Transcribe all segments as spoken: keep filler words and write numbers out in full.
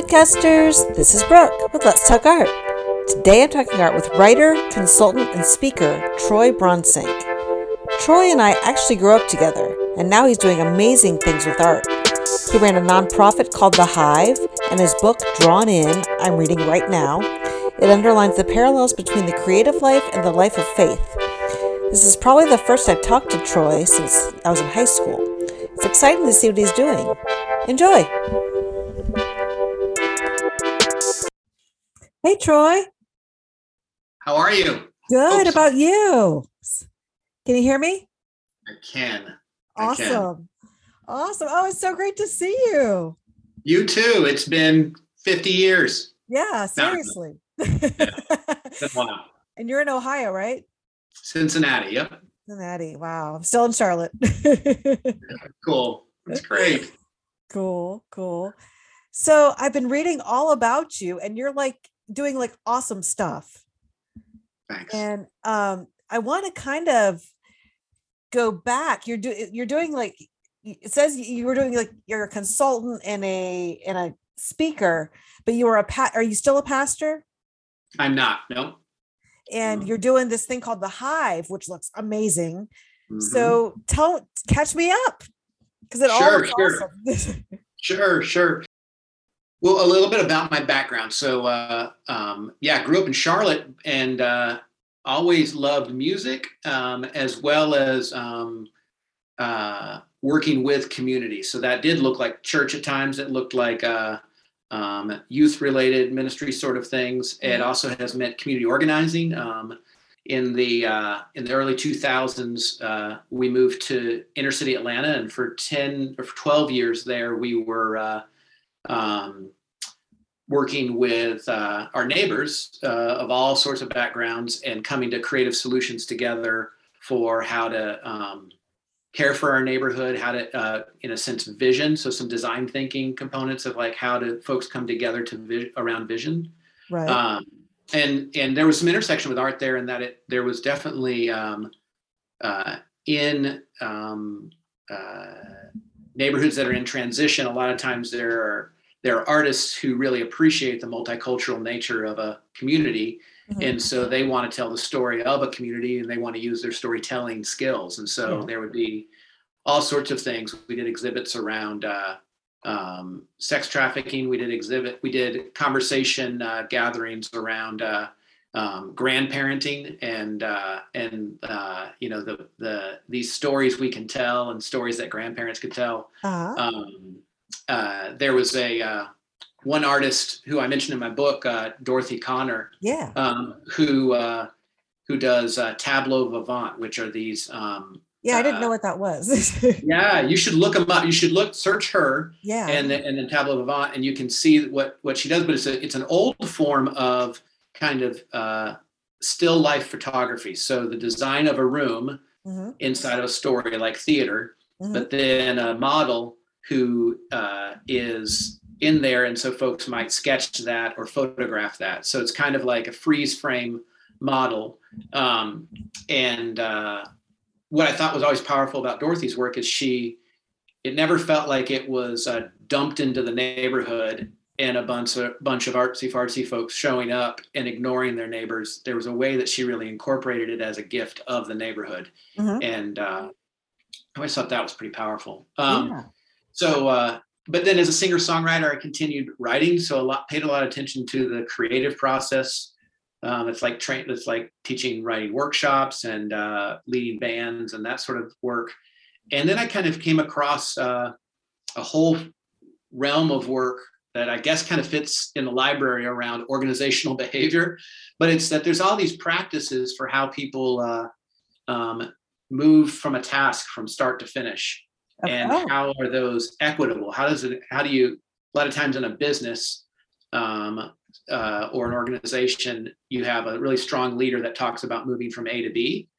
podcasters, this is Brooke with Let's Talk Art. Today I'm talking art with writer, consultant, and speaker Troy Bronsink. Troy and I actually grew up together, and now he's doing amazing things with art. He ran a nonprofit called The Hive, and his book, Drawn In, I'm reading right now. It underlines the parallels between the creative life and the life of faith. This is probably the first I've talked to Troy since I was in high school. It's exciting to see what he's doing. Enjoy! Hey, Troy. How are you? Good. Oops. About you? Can you hear me? I can. Awesome. I can. Awesome. Oh, it's so great to see you. You too. It's been fifty years. Yeah, seriously. No. Yeah. Wow. And you're in Ohio, right? Cincinnati. Yep. Cincinnati. Wow. I'm still in Charlotte. Cool. That's great. Cool. Cool. So I've been reading all about you, and you're like doing like awesome stuff. Thanks. And um, I want to kind of go back. You're doing. You're doing like it says you were doing like you're a consultant and a and a speaker, but you were a pa- Are you still a pastor? I'm not. No. And mm-hmm. You're doing this thing called The Hive, which looks amazing. Mm-hmm. So tell, catch me up, because it sure, all looks sure. awesome. Sure, sure. Well, a little bit about my background. So, uh, um, yeah, I grew up in Charlotte and uh, always loved music, um, as well as um, uh, working with community. So that did look like church at times. It looked like uh, um, youth-related ministry sort of things. It also has meant community organizing. Um, in the uh, in the early two thousands, uh, we moved to inner city Atlanta, and for ten or twelve years there, we were uh, Um, working with uh, our neighbors uh, of all sorts of backgrounds and coming to creative solutions together for how to um, care for our neighborhood, how to, uh, in a sense, vision. So some design thinking components of like how do folks come together to vi- around vision. Right. Um, and and there was some intersection with art there, in that it there was definitely um, uh, in um, uh, neighborhoods that are in transition. A lot of times there are There are artists who really appreciate the multicultural nature of a community. Mm-hmm. And so they want to tell the story of a community, and they want to use their storytelling skills. And so yeah. There would be all sorts of things. We did exhibits around uh, um, sex trafficking. We did exhibit, we did conversation uh, gatherings around uh, um, grandparenting and, uh, and uh, you know, the, the, these stories we can tell and stories that grandparents could tell. Uh-huh. Um, Uh, there was a uh, one artist who I mentioned in my book, uh, Dorothy Connor, yeah, um, who uh, who does uh, tableau vivant, which are these. Um, yeah, I didn't uh, know what that was. Yeah, you should look them up. You should look, search her, yeah, and and then tableau vivant, and you can see what what she does. But it's a it's an old form of kind of uh, still life photography. So the design of a room mm-hmm. inside of a story, like theater, mm-hmm. but then a model who uh, is in there. And so folks might sketch that or photograph that. So it's kind of like a freeze frame model. Um, and uh, what I thought was always powerful about Dorothy's work is she, it never felt like it was uh, dumped into the neighborhood and a bunch of, bunch of artsy fartsy folks showing up and ignoring their neighbors. There was a way that she really incorporated it as a gift of the neighborhood. Mm-hmm. And uh, I always thought that was pretty powerful. Um, yeah. So, uh, but then as a singer-songwriter, I continued writing. So a lot, paid a lot of attention to the creative process. Um, it's like train, it's like teaching writing workshops and uh, leading bands and that sort of work. And then I kind of came across uh, a whole realm of work that I guess kind of fits in the library around organizational behavior. But it's that there's all these practices for how people uh, um, move from a task from start to finish. And oh. how are those equitable? How does it, how do you, a lot of times in a business um, uh, or an organization, you have a really strong leader that talks about moving from A to B,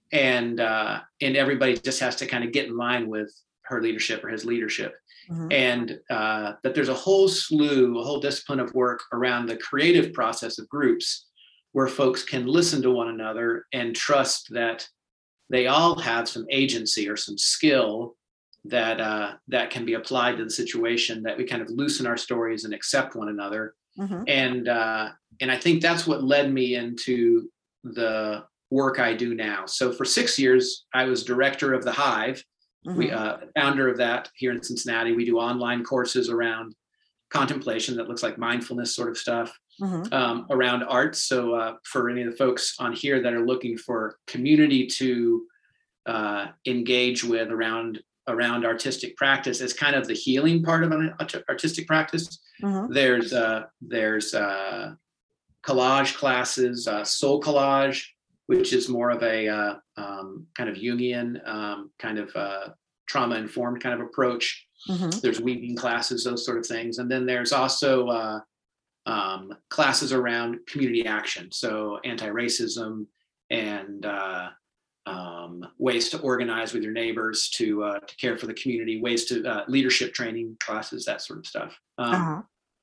and uh, and everybody just has to kind of get in line with her leadership or his leadership. Mm-hmm. And uh, that there's a whole slew, a whole discipline of work around the creative process of groups where folks can listen to one another and trust that they all have some agency or some skill that uh, that can be applied to the situation, that we kind of loosen our stories and accept one another. Mm-hmm. And uh, and I think that's what led me into the work I do now. So for six years, I was director of the Hive. Mm-hmm. We uh, founder of that here in Cincinnati. We do online courses around contemplation that looks like mindfulness sort of stuff, Mm-hmm. um, around arts. So uh, for any of the folks on here that are looking for community to uh, engage with around around artistic practice as kind of the healing part of an artistic practice, Mm-hmm. there's uh, there's uh, collage classes, uh, soul collage, which is more of a uh, um, kind of Jungian um, kind of uh, trauma informed kind of approach. Mm-hmm. There's weaving classes, those sort of things. And then there's also uh, um, classes around community action. So anti-racism and uh, um, ways to organize with your neighbors to, uh, to care for the community, ways to uh, leadership training classes, that sort of stuff. Um, Uh-huh.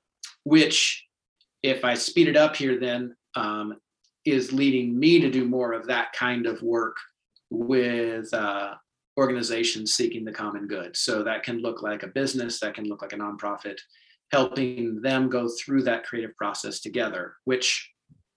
Which, if I speed it up here, then um, is leading me to do more of that kind of work with uh, organizations seeking the common good. So that can look like a business, that can look like a nonprofit, helping them go through that creative process together, which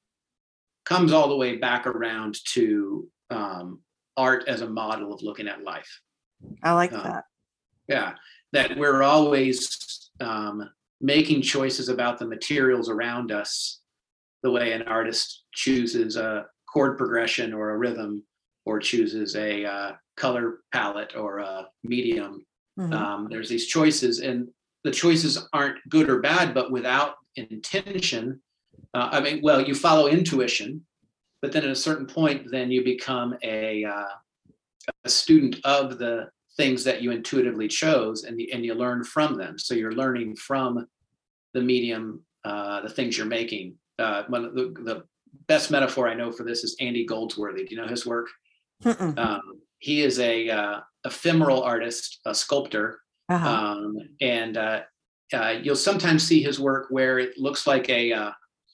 comes all the way back around to um, art as a model of looking at life. I like Um, that. Yeah, that we're always um, making choices about the materials around us, the way an artist chooses a chord progression or a rhythm, or chooses a uh, color palette or a medium. Mm-hmm. Um, there's these choices, and the choices aren't good or bad, but without intention, uh, I mean, well, you follow intuition, but then at a certain point, then you become a, uh, a student of the things that you intuitively chose, and, and you learn from them. So you're learning from the medium, uh, the things you're making. Uh, one of the, the best metaphor I know for this is Andy Goldsworthy. Do you know his work? Um, he is a uh, ephemeral artist, a sculptor, Uh-huh. um, and uh, uh, you'll sometimes see his work where it looks like a uh,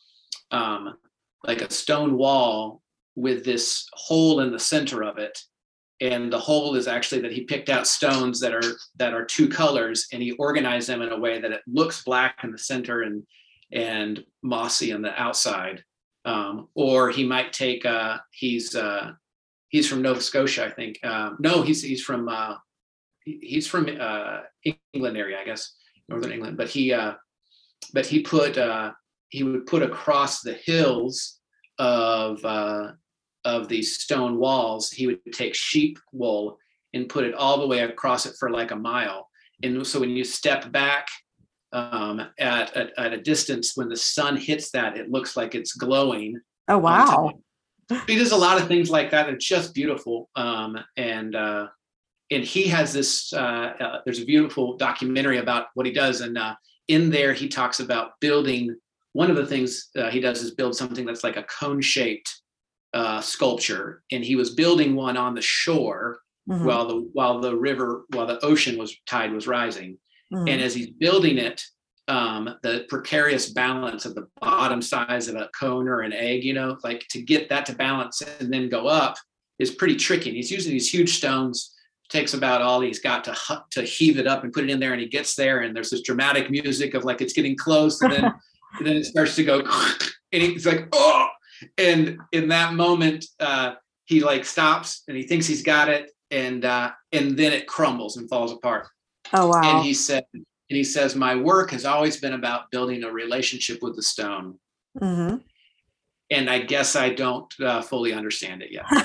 um, like a stone wall with this hole in the center of it, and the hole is actually that he picked out stones that are that are two colors, and he organized them in a way that it looks black in the center and and mossy on the outside. Um, or he might take uh, he's uh, he's from Nova Scotia, I think. Um, no, he's he's from uh, he's from uh, England area, I guess, Northern England. But he uh, but he put uh, he would put across the hills of uh, of these stone walls. He would take sheep wool and put it all the way across it for like a mile. And so when you step back um, at, at at a distance, when the sun hits that, it looks like it's glowing. Oh wow! He does a lot of things like that. It's just beautiful. Um, and uh, and he has this. Uh, uh, there's a beautiful documentary about what he does, and uh, in there he talks about building. One of the things uh, he does is build something that's like a cone-shaped uh, sculpture, and he was building one on the shore mm-hmm. while the while the river, while the ocean was tide was rising. Mm-hmm. And as he's building it, um, the precarious balance of the bottom size of a cone or an egg, you know, like to get that to balance and then go up is pretty tricky. And he's using these huge stones. Takes about all he's got to to heave it up and put it in there, and he gets there, and there's this dramatic music of like it's getting close, and then and then it starts to go, and he's like, oh, and in that moment, uh, he like stops and he thinks he's got it, and uh, and then it crumbles and falls apart. Oh wow! And he said, and he says, my work has always been about building a relationship with the stone, mm-hmm. and I guess I don't uh, fully understand it yet.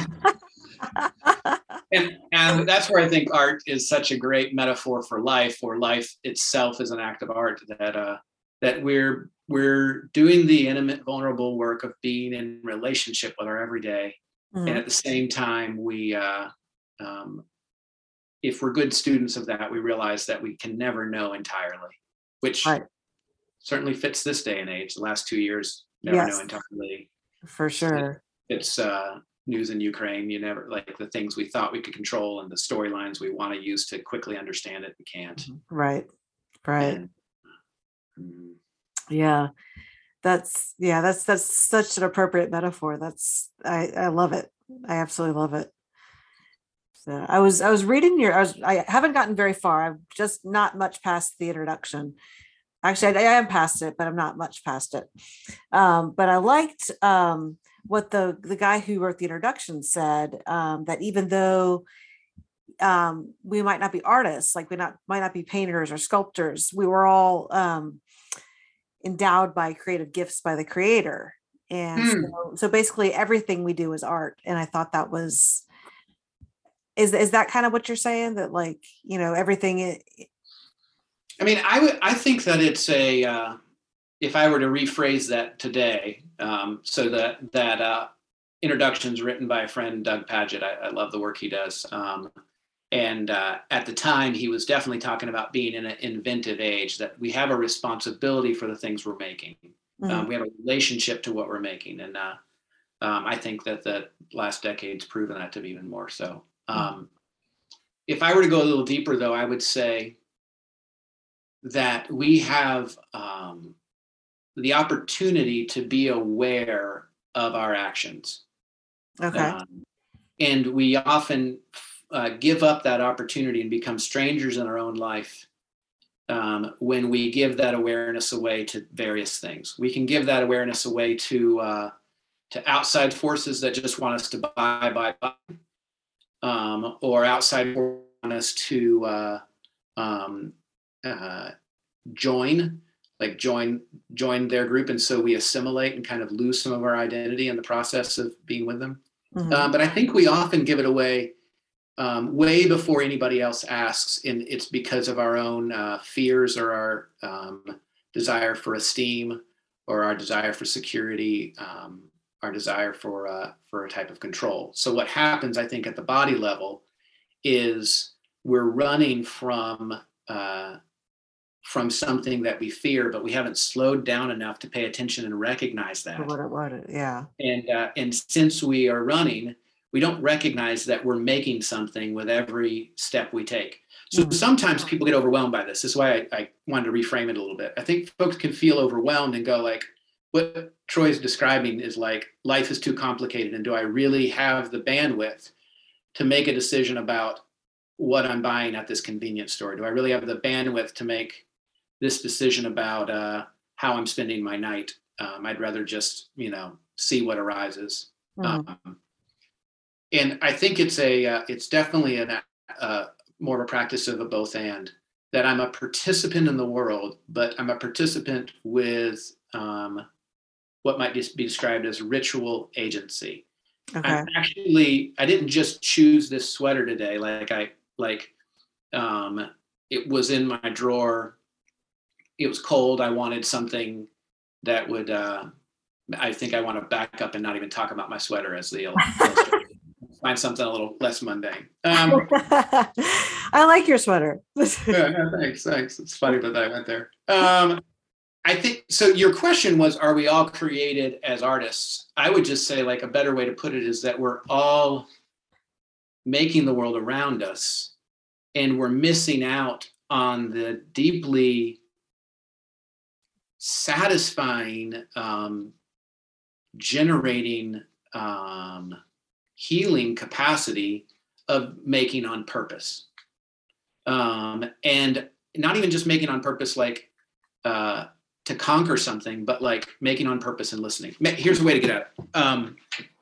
And, and that's where I think art is such a great metaphor for life, or life itself is an act of art, that uh, that we're we're doing the intimate, vulnerable work of being in relationship with our everyday, mm-hmm. and at the same time, we, uh, um, if we're good students of that, we realize that we can never know entirely, which right. certainly fits this day and age. The last two years, never yes. know entirely. For sure, it, it's. Uh, news in Ukraine, you never, like the things we thought we could control and the storylines we want to use to quickly understand it, we can't. Right. Right. And, um, yeah. That's, yeah, that's, that's such an appropriate metaphor. That's, I, I love it. I absolutely love it. Yeah, I was I was reading your I was I haven't gotten very far. I'm just not much past the introduction. Actually, I, I am past it, but I'm not much past it. Um, but I liked um, what the the guy who wrote the introduction said, um, that even though um, we might not be artists, like we not might not be painters or sculptors, we were all um, endowed by creative gifts by the creator. And so, Hmm. so basically everything we do is art. And I thought that was, is, is that kind of what you're saying? That like, you know, everything, i- I mean, I would I think that it's a uh, if I were to rephrase that today, um, so that that uh, introduction's written by a friend, Doug Paget. I, I love the work he does. Um, and uh, at the time, he was definitely talking about being in an inventive age, that we have a responsibility for the things we're making. Um, mhm, we have a relationship to what we're making. And uh, um, I think that the last decade's proven that to be even more so. mhm, Um, if I were to go a little deeper, though, I would say that we have um, the opportunity to be aware of our actions. okay. Um, and we often uh, give up that opportunity and become strangers in our own life um, when we give that awareness away to various things. We can give that awareness away to uh, to outside forces that just want us to buy, buy, buy, um, or outside forces want us to uh, um, uh, join, like join join their group, and so we assimilate and kind of lose some of our identity in the process of being with them. Mhm, Um, but I think we often give it away um, way before anybody else asks, and it's because of our own uh, fears or our um, desire for esteem or our desire for security, um, our desire for uh, for a type of control. So what happens, I think, at the body level is we're running from uh, from something that we fear, but we haven't slowed down enough to pay attention and recognize for that. what it, what it, yeah. And uh, and since we are running, we don't recognize that we're making something with every step we take. So Mhm, sometimes people get overwhelmed by this. This is why I, I wanted to reframe it a little bit. I think folks can feel overwhelmed and go like, what Troy's describing is like, life is too complicated. And do I really have the bandwidth to make a decision about what I'm buying at this convenience store? Do I really have the bandwidth to make this decision about uh, how I'm spending my night? Um, I'd rather just, you know, see what arises. mhm, Um, and I think it's a, uh, it's definitely an, uh, more of a practice of a both and, that I'm a participant in the world, but I'm a participant with um, what might just be described as ritual agency. I'm okay. actually, I didn't just choose this sweater today. Like I, like, um, it was in my drawer. It was cold. I wanted something that would, uh, I think I want to back up and not even talk about my sweater as the illustration. Find something a little less mundane. Um, I like your sweater. yeah, yeah, thanks, thanks. It's funny that I went there. Um, I think so. Your question was, are we all created as artists? I would just say, like, a better way to put it is that we're all making the world around us, and we're missing out on the deeply satisfying, um, generating, um, healing capacity of making on purpose. Um, and not even just making on purpose, like uh, to conquer something, but like making on purpose and listening. Here's a way to get at it. Um,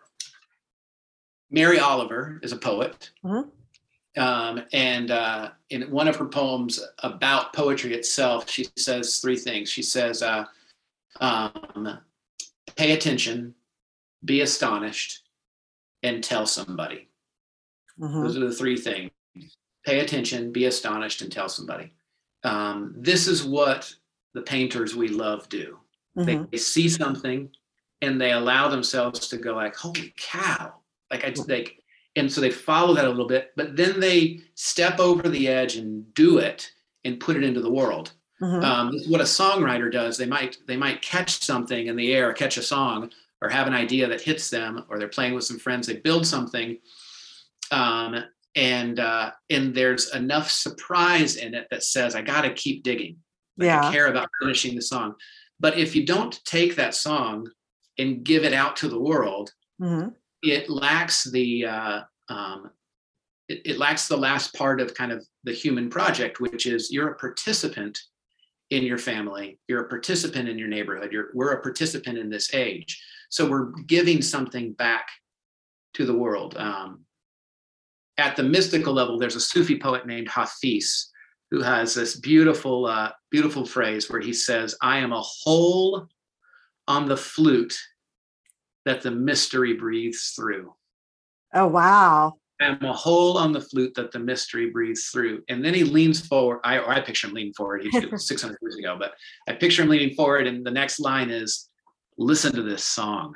Mary Oliver is a poet. Mhm, Um, and uh, in one of her poems about poetry itself, she says three things. She says, uh, um, pay attention, be astonished, and tell somebody. mhm, Those are the three things. Pay attention, be astonished, and tell somebody. Um, this is what the painters we love do. They, mhm. they see something and they allow themselves to go like, holy cow. Like I like, and so they follow that a little bit, but then they step over the edge and do it and put it into the world. Mhm. Um, this is what a songwriter does. They might they might catch something in the air, catch a song, or have an idea that hits them, or they're playing with some friends. They build something, um, and uh, and there's enough surprise in it that says, I got to keep digging. Like I Yeah. care about finishing the song. But if you don't take that song and give it out to the world, Mhm. it lacks the uh, um, it, it lacks the last part of kind of the human project, which is you're a participant in your family, you're a participant in your neighborhood, you're we're a participant in this age. So we're giving something back to the world. Um, at the mystical level, there's a Sufi poet named Hafiz who has this beautiful, uh, beautiful phrase where he says, "I am a hole on the flute that the mystery breathes through." Oh, wow. I'm a hole on the flute that the mystery breathes through. And then he leans forward. I, I picture him leaning forward. He was six hundred years ago, but I picture him leaning forward. And the next line is, "Listen to this song."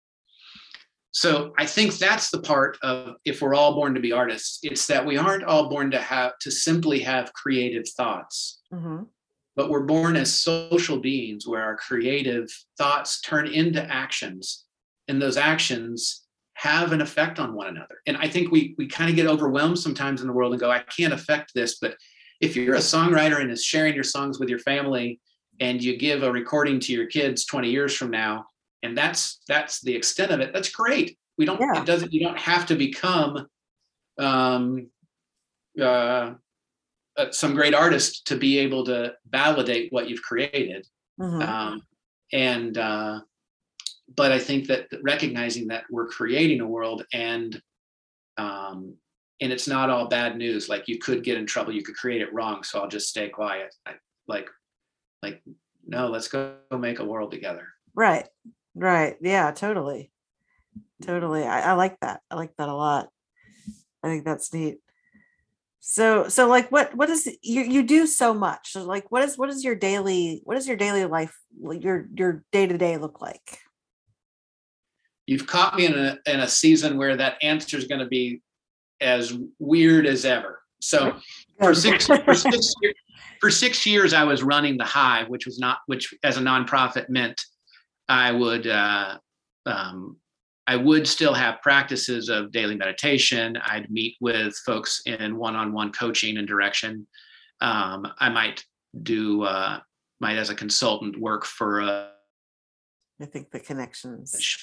So I think that's the part of, if we're all born to be artists, it's that we aren't all born to have to simply have creative thoughts, Mm-hmm. but we're born as social beings where our creative thoughts turn into actions, and those actions have an effect on one another. And I think we we kind of get overwhelmed sometimes in the world and go, I can't affect this. But if you're a songwriter and is sharing your songs with your family, and you give a recording to your kids twenty years from now, and that's that's the extent of it, that's great. We don't, Yeah. it doesn't, you don't have to become um, uh, uh, some great artist to be able to validate what you've created. Mm-hmm. Um, and uh, but I think that recognizing that we're creating a world, and um, and it's not all bad news. Like, you could get in trouble, you could create it wrong, so I'll just stay quiet. I, like, like no, let's go make a world together. Right. Right. Yeah, totally. Totally. I, I like that. I like that a lot. I think that's neat. So, so like, what, what is, you, you do so much. So like, what is, what is your daily, what is your daily life, your, your day to day look like? You've caught me in a, in a season where that answer is going to be as weird as ever. So for six, for six, years, for six years, I was running the Hive, which was not, which as a nonprofit meant I would, uh, um, I would still have practices of daily meditation. I'd meet with folks in one-on-one coaching and direction. Um, I might do, uh, might as a consultant work for a, I think the connections.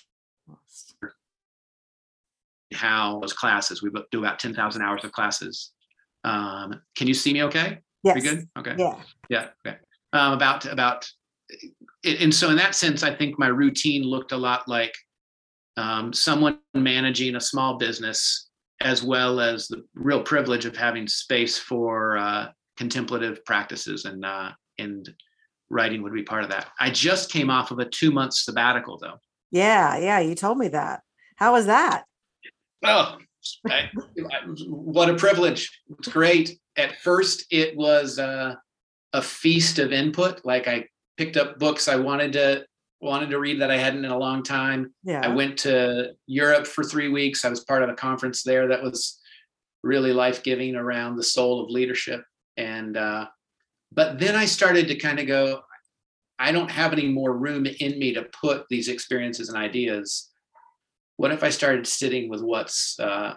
How those classes, we do about ten thousand hours of classes. Um, can you see me okay? Yes. We good? Okay. Yeah. Yeah. Okay. Um, about, about, and so in that sense, I think my routine looked a lot like um, someone managing a small business, as well as the real privilege of having space for uh, contemplative practices, and uh, and writing would be part of that. I just came off of a two month sabbatical, though. Yeah, yeah, you told me that. How was that? Oh, I, I, what a privilege! It's great. At first, it was uh, a feast of input. Like, I picked up books I wanted to wanted to read that I hadn't in a long time. Yeah. I went to Europe for three weeks. I was part of a conference there that was really life-giving around the soul of leadership. And uh, but then I started to kind of go, I don't have any more room in me to put these experiences and ideas. What if I started sitting with what's uh,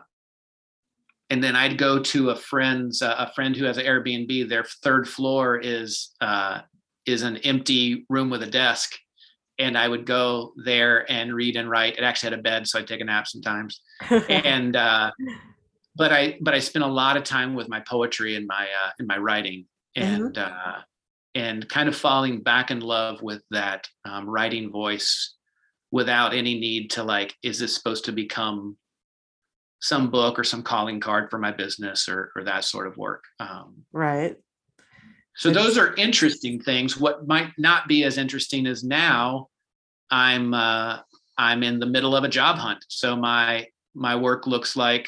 and then I'd go to a friend's uh, a friend who has an Airbnb. Their third floor is uh, is an empty room with a desk, and I would go there and read and write. It actually had a bed, so I'd take a nap sometimes. and uh, but I but I spent a lot of time with my poetry and my uh, and my writing, and mm-hmm. uh, and kind of falling back in love with that um, writing voice, without any need to, like, is this supposed to become some book or some calling card for my business, or or that sort of work. Um, right. So those are interesting things. What might not be as interesting is now I'm uh, I'm in the middle of a job hunt. So my my work looks like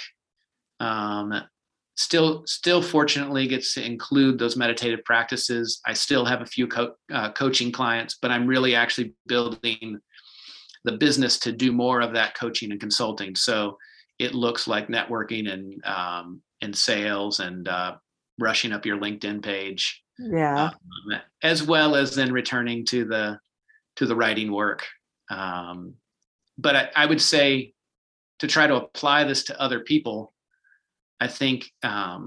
um, still still fortunately gets to include those meditative practices. I still have a few co- uh, coaching clients, but I'm really actually building the business to do more of that coaching and consulting. So it looks like networking and um, and sales and uh, brushing up your LinkedIn page. Yeah. Um, as well as then returning to the to the writing work. Um, but I, I would say, to try to apply this to other people, I think um,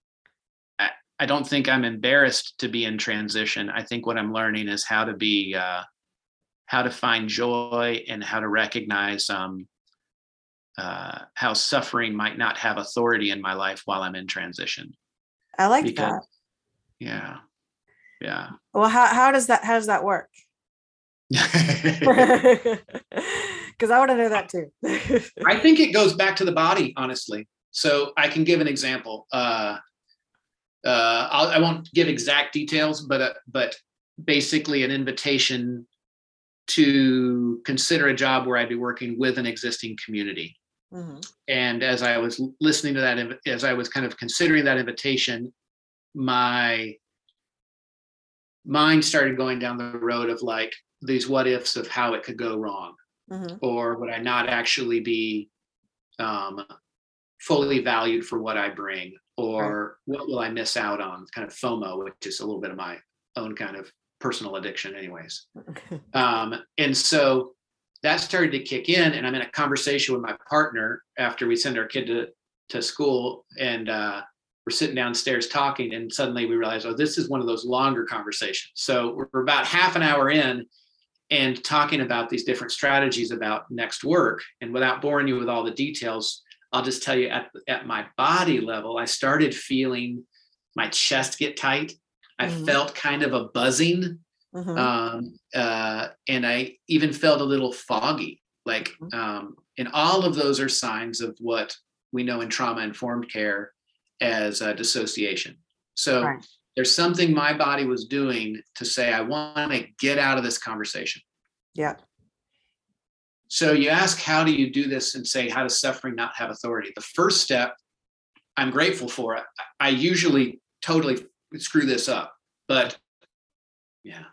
I, I don't think I'm embarrassed to be in transition. I think what I'm learning is how to be, uh, how to find joy and how to recognize um, uh, how suffering might not have authority in my life while I'm in transition. I like because, that. Yeah. Yeah. Well, how, how does that, how does that work? Because I want to know that too. I think it goes back to the body, honestly. So I can give an example. Uh, uh, I'll, I won't give exact details, but uh, but basically an invitation to consider a job where I'd be working with an existing community. Mm-hmm. And as I was listening to that, as I was kind of considering that invitation, my mind started going down the road of like these what ifs of how it could go wrong. Mm-hmm. Or would I not actually be um, fully valued for what I bring? Or right. What will I miss out on? Kind of FOMO, which is a little bit of my own kind of personal addiction anyways. um, and so that started to kick in, and I'm in a conversation with my partner after we send our kid to, to school, and uh, we're sitting downstairs talking, and suddenly we realize, oh, this is one of those longer conversations. So we're about half an hour in and talking about these different strategies about next work. And without boring you with all the details, I'll just tell you at, at my body level, I started feeling my chest get tight. I mm-hmm. felt kind of a buzzing. Mm-hmm. Um, uh, and I even felt a little foggy, like, mm-hmm. um, and all of those are signs of what we know in trauma-informed care as uh, dissociation. So right. There's something my body was doing to say, I want to get out of this conversation. Yeah. So you ask, how do you do this, and say, how does suffering not have authority? The first step, I'm grateful for it. I usually totally screw this up, but yeah.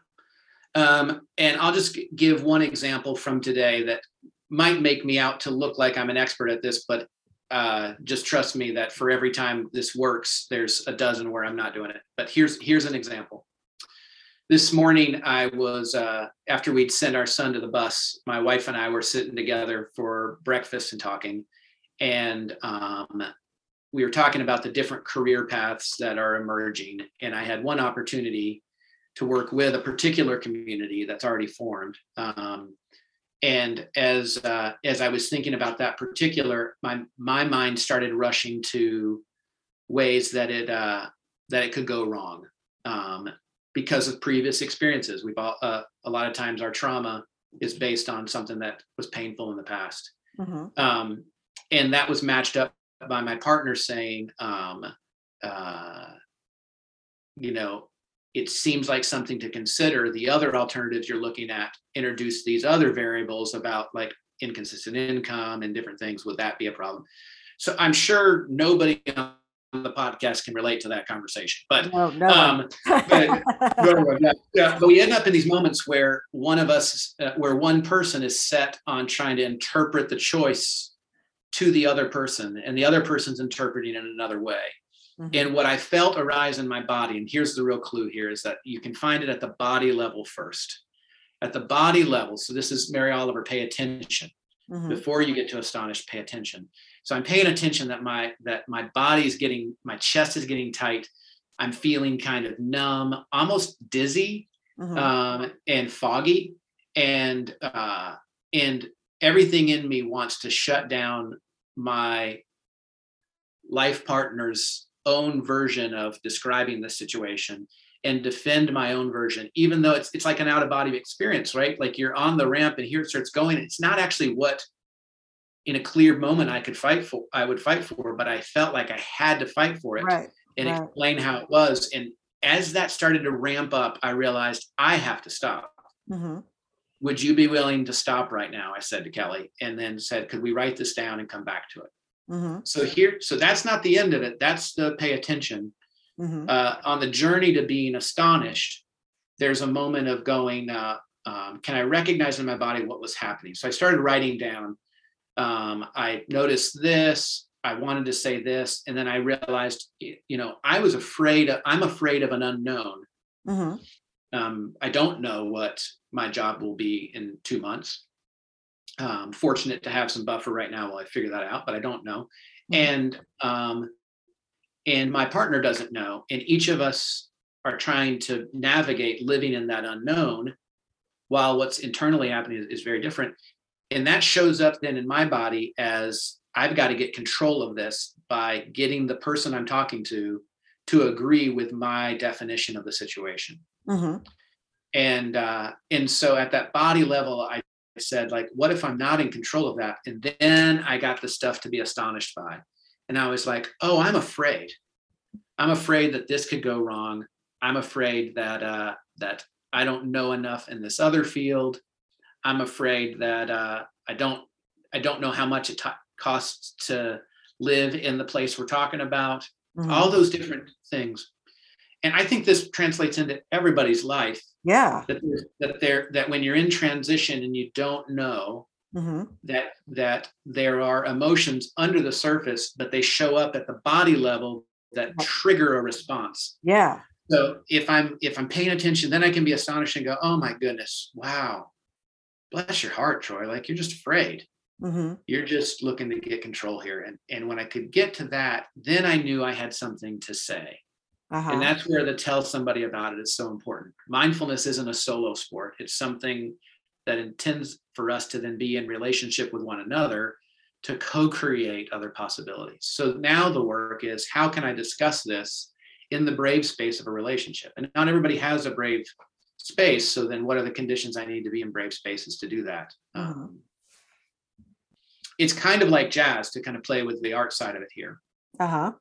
Um, and I'll just give one example from today that might make me out to look like I'm an expert at this, but uh, just trust me that for every time this works, there's a dozen where I'm not doing it. But here's here's an example. This morning, I was, uh, after we'd sent our son to the bus, my wife and I were sitting together for breakfast and talking. And um, we were talking about the different career paths that are emerging. And I had one opportunity to work with a particular community that's already formed. Um, and as uh, as I was thinking about that particular, my my mind started rushing to ways that it uh, that it could go wrong. Um, because of previous experiences. We've all, uh, a lot of times our trauma is based on something that was painful in the past. Mm-hmm. Um, and that was matched up by my partner saying, um, uh, you know, it seems like something to consider. The other alternatives you're looking at introduce these other variables about like inconsistent income and different things. Would that be a problem? So I'm sure nobody on the podcast can relate to that conversation, but no, no um, but, no, yeah, yeah, but we end up in these moments where one of us, uh, where one person is set on trying to interpret the choice to the other person, and the other person's interpreting it in another way. Mm-hmm. And what I felt arise in my body, and here's the real clue here, is that you can find it at the body level first. At the body level, so this is Mary Oliver, pay attention. Mm-hmm. Before you get to astonished, pay attention. So I'm paying attention that my that my body's getting, my chest is getting tight. I'm feeling kind of numb, almost dizzy, mm-hmm. um, and foggy, and uh, and everything in me wants to shut down my life partner's own version of describing the situation and defend my own version, even though it's it's like an out of body experience, right? Like you're on the ramp and here it starts going. It's not actually what in a clear moment I could fight for, I would fight for, but I felt like I had to fight for it, right, and right. explain how it was. And as that started to ramp up, I realized I have to stop. Mm-hmm. Would you be willing to stop right now? I said to Kelly, and then said, could we write this down and come back to it? Mm-hmm. So here, so that's not the end of it. That's the pay attention. Mm-hmm. Uh, on the journey to being astonished, there's a moment of going, uh, um, can I recognize in my body what was happening? So I started writing down. Um, I noticed this, I wanted to say this, and then I realized, you know, I was afraid of, I'm afraid of an unknown. Mm-hmm. Um, I don't know what my job will be in two months. Um, fortunate to have some buffer right now while I figure that out, but I don't know. Mm-hmm. And, um, and my partner doesn't know. And each of us are trying to navigate living in that unknown while what's internally happening is, is very different. and that shows up then in my body as I've got to get control of this by getting the person I'm talking to to agree with my definition of the situation. Mm-hmm. And uh, and so at that body level, I said, like, what if I'm not in control of that? And then I got the stuff to be astonished by. And I was like, oh, I'm afraid. I'm afraid that this could go wrong. I'm afraid that uh, that I don't know enough in this other field. I'm afraid that uh, I don't I don't know how much it t- costs to live in the place we're talking about. Mm-hmm. All those different things. And I think this translates into everybody's life. Yeah. That that there that when you're in transition and you don't know mm-hmm. that that there are emotions under the surface, but they show up at the body level that trigger a response. Yeah. So if I'm if I'm paying attention, then I can be astonished and go, oh my goodness, wow. Bless your heart, Troy. Like, you're just afraid. Mm-hmm. You're just looking to get control here. And and when I could get to that, then I knew I had something to say. Uh-huh. And that's where the tell somebody about it is so important. Mindfulness isn't a solo sport. It's something that intends for us to then be in relationship with one another to co-create other possibilities. So now the work is, how can I discuss this in the brave space of a relationship? And not everybody has a brave space. So then what are the conditions I need to be in brave spaces to do that? Mm-hmm. Um, it's kind of like jazz, to kind of play with the art side of it here. Uh-huh.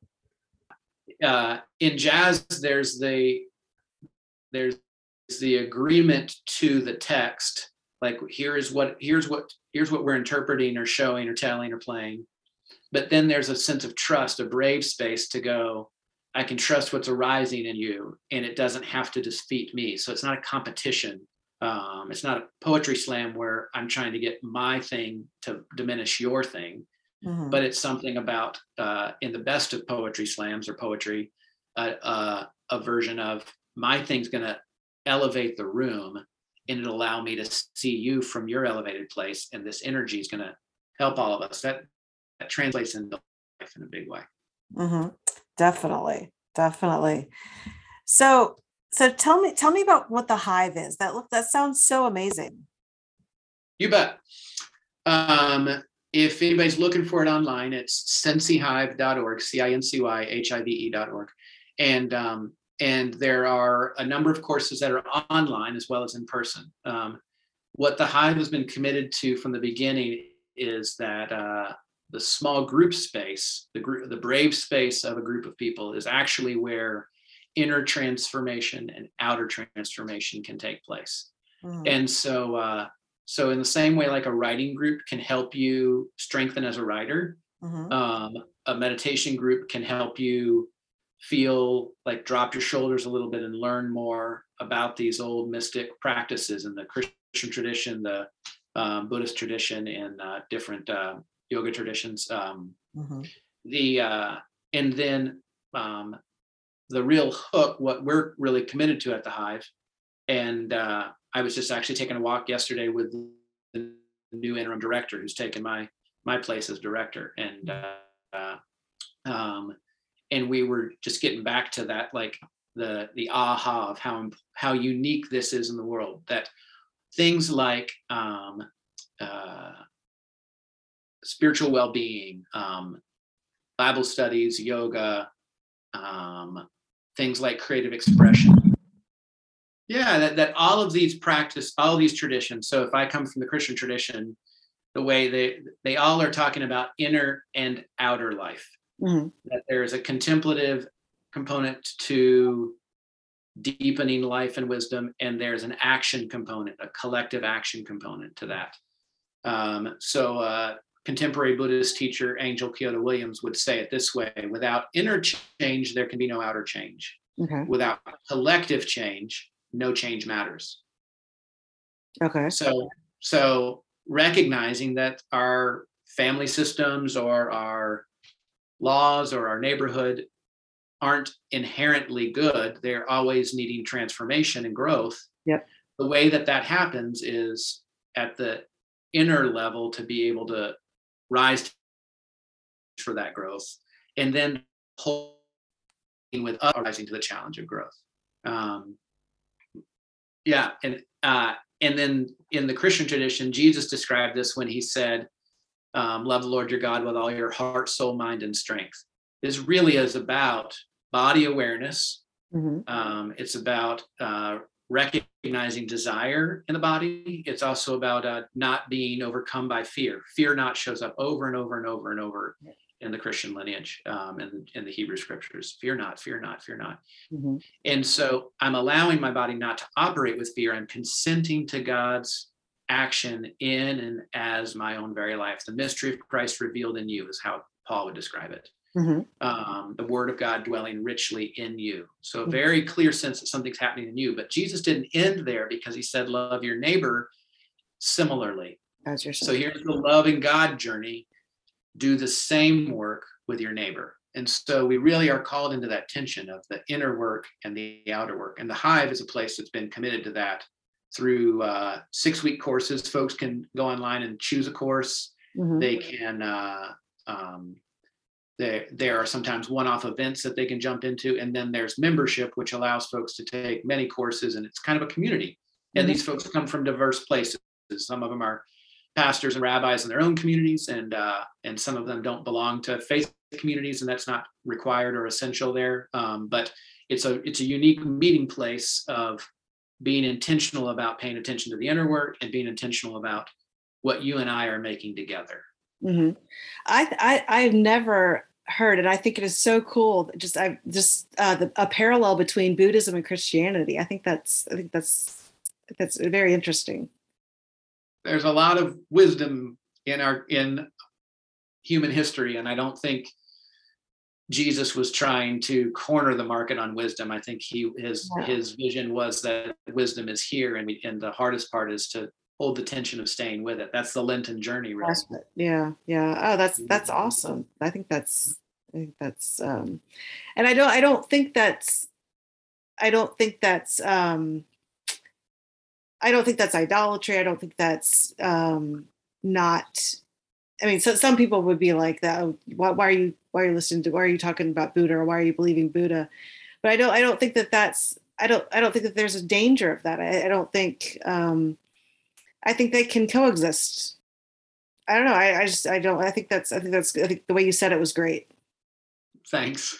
Uh, in jazz, there's the there's the agreement to the text. Like, here's what here's what here's what we're interpreting or showing or telling or playing. But then there's a sense of trust, a brave space to go, I can trust what's arising in you, and it doesn't have to defeat me. So it's not a competition. Um, it's not a poetry slam where I'm trying to get my thing to diminish your thing. Mm-hmm. But it's something about, uh, in the best of poetry slams or poetry, uh, uh, a version of my thing's going to elevate the room, and it'll allow me to see you from your elevated place. And this energy is going to help all of us. That, that translates into life in a big way. Mm-hmm. Definitely. Definitely. So, so tell me, tell me about what the Hive is. That look, that sounds so amazing. You bet. Um, If anybody's looking for it online, it's cincy hive dot org, C I N C Y H I V E dot org. And um, and there are a number of courses that are online as well as in person. Um, what the Hive has been committed to from the beginning is that uh, the small group space, the group, the brave space of a group of people, is actually where inner transformation and outer transformation can take place. Mm-hmm. And so uh, So in the same way, like a writing group can help you strengthen as a writer, mm-hmm. um, a meditation group can help you feel like drop your shoulders a little bit and learn more about these old mystic practices in the Christian tradition, the um, Buddhist tradition, and uh, different uh, yoga traditions. Um, mm-hmm. The uh, and then um, the real hook, what we're really committed to at the Hive, and uh, I was just actually taking a walk yesterday with the new interim director who's taken my my place as director, and uh, um, and we were just getting back to that, like the the aha of how how unique this is in the world. That things like um, uh, spiritual well-being, um, Bible studies, yoga, um, things like creative expression. Yeah, that, that all of these practice, all of these traditions. So if I come from the Christian tradition, the way they they all are talking about inner and outer life. Mm-hmm. That there's a contemplative component to deepening life and wisdom, and there's an action component, a collective action component to that. Um, so uh, contemporary Buddhist teacher Angel Kyoto Williams would say it this way: without inner change, there can be no outer change. Okay. Without collective change, no change matters. Okay. So, so recognizing that our family systems or our laws or our neighborhood aren't inherently good, they're always needing transformation and growth. Yep. The way that that happens is at the inner level to be able to rise for that growth, and then holding with us rising to the challenge of growth. Um, Yeah, and uh, and then in the Christian tradition, Jesus described this when he said, um, love the Lord your God with all your heart, soul, mind, and strength. This really is about body awareness. Mm-hmm. Um, it's about uh, recognizing desire in the body. It's also about uh, not being overcome by fear. Fear not shows up over and over and over and over in the Christian lineage, um, and in the Hebrew scriptures. Fear not, fear not, fear not. Mm-hmm. And so I'm allowing my body not to operate with fear. I'm consenting to God's action in and as my own very life. The mystery of Christ revealed in you is how Paul would describe it. Mm-hmm. Um, the word of God dwelling richly in you. So a very clear sense that something's happening in you. But Jesus didn't end there, because he said, love your neighbor similarly. As yourself. So here's the loving God journey. Do the same work with your neighbor. And so we really are called into that tension of the inner work and the outer work. And the Hive is a place that's been committed to that through uh, six-week courses. Folks can go online and choose a course. Mm-hmm. They can, uh, um, there, there are sometimes one-off events that they can jump into. And then there's membership, which allows folks to take many courses. And it's kind of a community. And mm-hmm. these folks come from diverse places. Some of them are pastors and rabbis in their own communities, and uh, and some of them don't belong to faith communities, and that's not required or essential there. Um, but it's a it's a unique meeting place of being intentional about paying attention to the inner work and being intentional about what you and I are making together. Mm-hmm. I, I I've never heard, and I think it is so cool. Just I just uh, the, a parallel between Buddhism and Christianity. I think that's I think that's that's very interesting. There's a lot of wisdom in our in human history, and I don't think Jesus was trying to corner the market on wisdom. I think he his yeah. his vision was that wisdom is here, and we, and the hardest part is to hold the tension of staying with it. That's the Lenten journey, really. Yeah, yeah. Oh, that's that's awesome. I think that's I think that's um, and I don't I don't think that's I don't think that's um. I don't think that's idolatry. I don't think that's um, not. I mean, so some people would be like that. Oh, why, why are you? Why are you listening to? Why are you talking about Buddha? Or why are you believing Buddha? But I don't. I don't think that that's. I don't. I don't think that there's a danger of that. I, I don't think. Um, I think they can coexist. I don't know. I, I just. I don't. I think that's. I think that's. I think the way you said it was great. Thanks.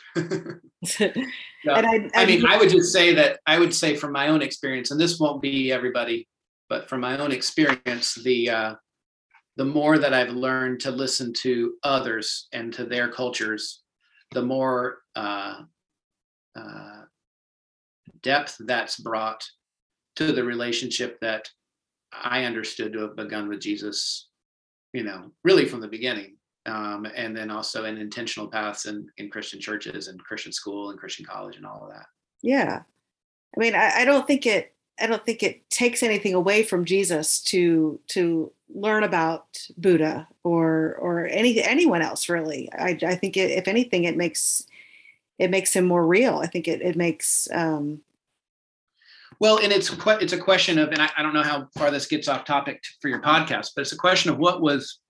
No, and I, I, I mean, I would just say that I would say from my own experience, and this won't be everybody, but from my own experience, the uh, the more that I've learned to listen to others and to their cultures, the more uh, uh, depth that's brought to the relationship that I understood to have begun with Jesus, you know, really from the beginning. Um, and then also in intentional paths in, in Christian churches and Christian school and Christian college and all of that. Yeah. I mean, I, I don't think it, I don't think it takes anything away from Jesus to, to learn about Buddha or, or any, anyone else really. I, I think it, if anything, it makes, it makes him more real. I think it, it makes, um, well, and it's, it's a question of, and I, I don't know how far this gets off topic for your podcast, but it's a question of what was,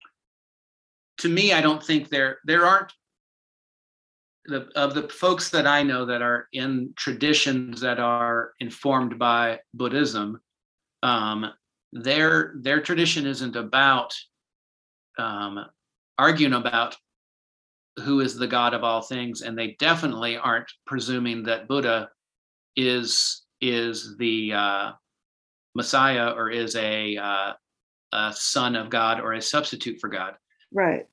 to me, I don't think there there aren't the of the folks that I know that are in traditions that are informed by Buddhism. Um, their their tradition isn't about um, arguing about who is the God of all things, and they definitely aren't presuming that Buddha is is the uh, Messiah or is a, uh, a son of God or a substitute for God. Right.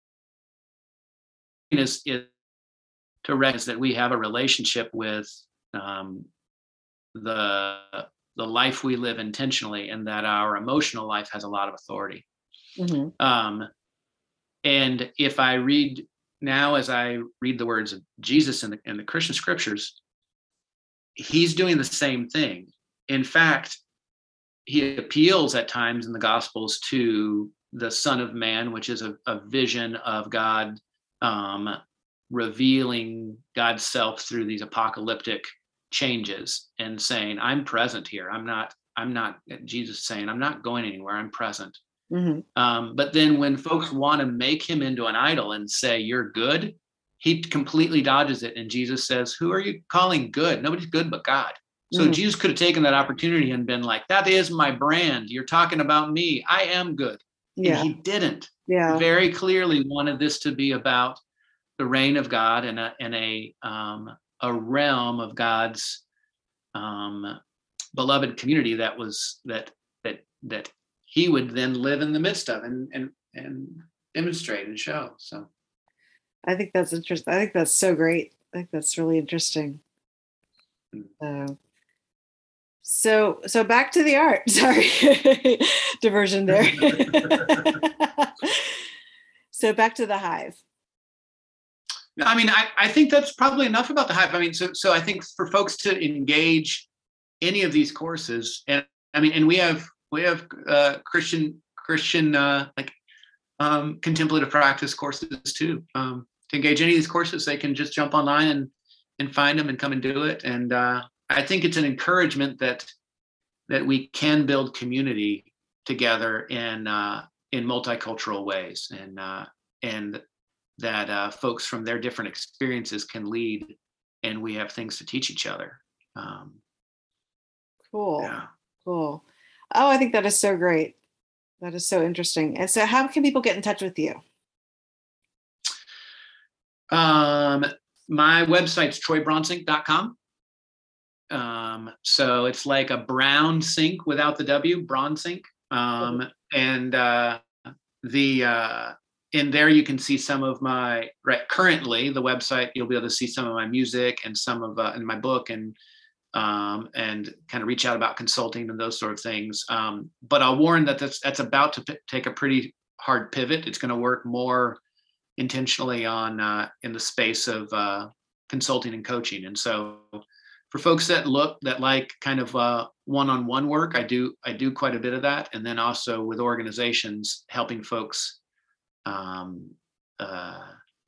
Is, is to recognize that we have a relationship with um, the the life we live intentionally, and that our emotional life has a lot of authority. Mm-hmm. Um, and if I read now, as I read the words of Jesus in the in the Christian scriptures, he's doing the same thing. In fact, he appeals at times in the Gospels to the Son of Man, which is a, a vision of God um, revealing God's self through these apocalyptic changes and saying, I'm present here. I'm not, I'm not, Jesus saying, I'm not going anywhere. I'm present. Mm-hmm. Um, but then when folks want to make him into an idol and say, you're good, he completely dodges it. And Jesus says, who are you calling good? Nobody's good but God. So mm-hmm. Jesus could have taken that opportunity and been like, that is my brand. You're talking about me. I am good. Yeah. And he didn't. Yeah. Very clearly wanted this to be about the reign of God and a, and a, um, a realm of God's um, beloved community that was, that, that, that he would then live in the midst of and, and, and demonstrate and show. So I think that's interesting. I think that's so great. I think that's really interesting. Uh, so, so back to the art. Sorry, diversion there. So back to the Hive. I mean, I, I think that's probably enough about the Hive. I mean, so so I think for folks to engage any of these courses, and I mean, and we have we have uh, Christian Christian uh, like um, contemplative practice courses too. Um, to engage any of these courses, they can just jump online and and find them and come and do it. And uh, I think it's an encouragement that that we can build community together in uh, in multicultural ways, and uh, and that uh, folks from their different experiences can lead, and we have things to teach each other. Um, cool, yeah. Cool. Oh, I think that is so great. That is so interesting. And so, how can people get in touch with you? Um, my website's troy bronsink dot com. Um, so it's like a brown sink without the W, Bronsink. Um, mm-hmm. And uh, the uh, in there you can see some of my right currently the website. You'll be able to see some of my music and some of uh, in my book and um, and kind of reach out about consulting and those sort of things. Um, but I'll warn that that's that's about to p- take a pretty hard pivot. It's going to work more intentionally on uh, in the space of uh, consulting and coaching. And so for folks that look that like kind of uh, one-on-one work, I do I do quite a bit of that, and then also with organizations helping folks um, uh,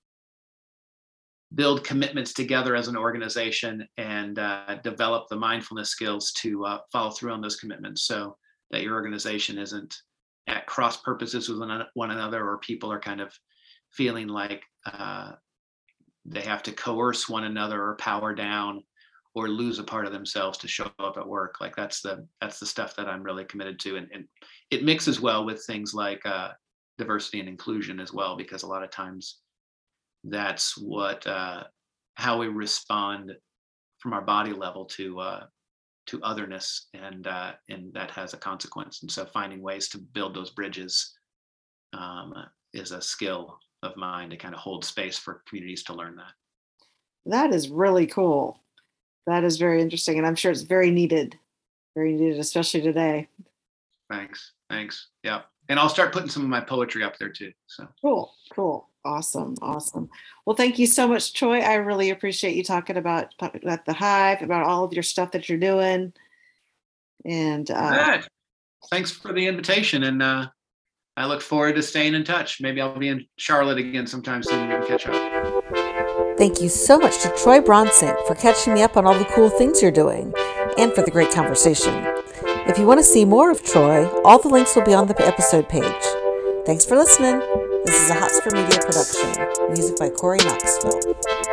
build commitments together as an organization and uh, develop the mindfulness skills to uh, follow through on those commitments, so that your organization isn't at cross purposes with one another, or people are kind of feeling like uh, they have to coerce one another or power down or lose a part of themselves to show up at work. Like that's the that's the stuff that I'm really committed to, and, and it mixes well with things like uh, diversity and inclusion as well, because a lot of times that's what uh, how we respond from our body level to uh, to otherness, and uh, and that has a consequence. And so finding ways to build those bridges um, is a skill of mine, to kind of hold space for communities to learn that. That is really cool. That is very interesting, and I'm sure it's very needed, very needed, especially today. Thanks, thanks. Yeah, and I'll start putting some of my poetry up there too. So cool, cool, awesome, awesome. Well, thank you so much, Troy. I really appreciate you talking about about the Hive, about all of your stuff that you're doing, and uh, thanks for the invitation. And uh, I look forward to staying in touch. Maybe I'll be in Charlotte again sometime soon. We can catch up. Thank you so much to Troy Bronsink for catching me up on all the cool things you're doing, and for the great conversation. If you want to see more of Troy, all the links will be on the episode page. Thanks for listening. This is a Hotspur Media production. Music by Corey Knoxville.